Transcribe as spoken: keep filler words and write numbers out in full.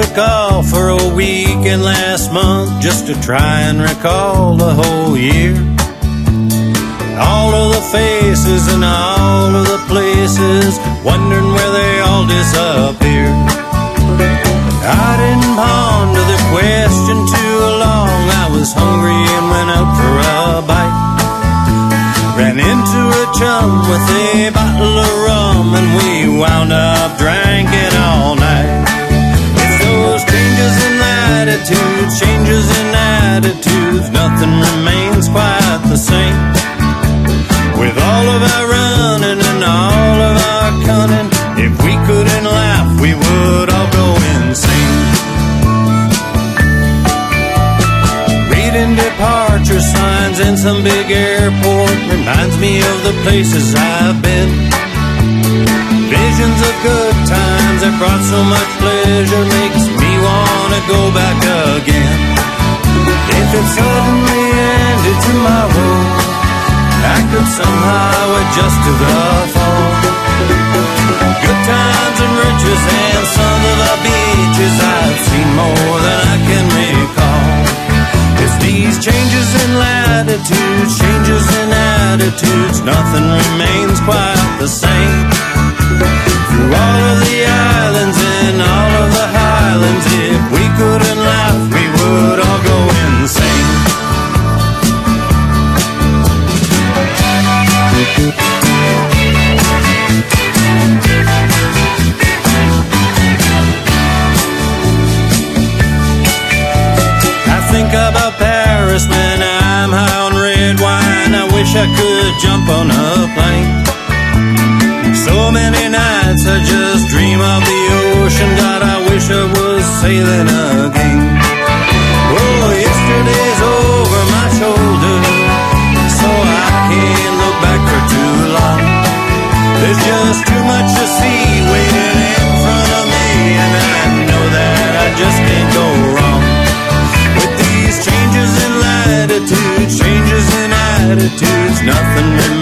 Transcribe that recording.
took off for a weekend last month just to try and recall the whole year. All of the faces and all of the places, wondering where they all disappeared. I didn't ponder the question too long. I was hungry and went out for a bite. Ran into a chum with a bottle of rum, and we wound up drinking all night. It's those changes in latitudes, changes in attitudes, nothing remains quite the same. With all of our running and all of our cunning, if we couldn't laugh, we would all go insane. Reading departure signs in some big airport reminds me of the places I've been. Visions of good times that brought so much pleasure makes me want to go back again. If it suddenly ended tomorrow, I could somehow adjust to the fall. Good times and riches and sun of the beaches, I've seen more than I can recall. It's these changes in latitudes, changes in attitudes, nothing remains quite the same. Through all of the islands and all of the highlands, if we couldn't laugh, we would all go insane. I think about Paris when I'm high on red wine. I wish I could jump on a plane. So many nights I just dream of the ocean. God, I wish I was sailing again. Oh, yesterday's over my shoulder, so I can't look back for too long. There's just too much to see waiting in front of me, and I know that I just can't go wrong. With these changes in latitudes, changes in attitudes, nothing remains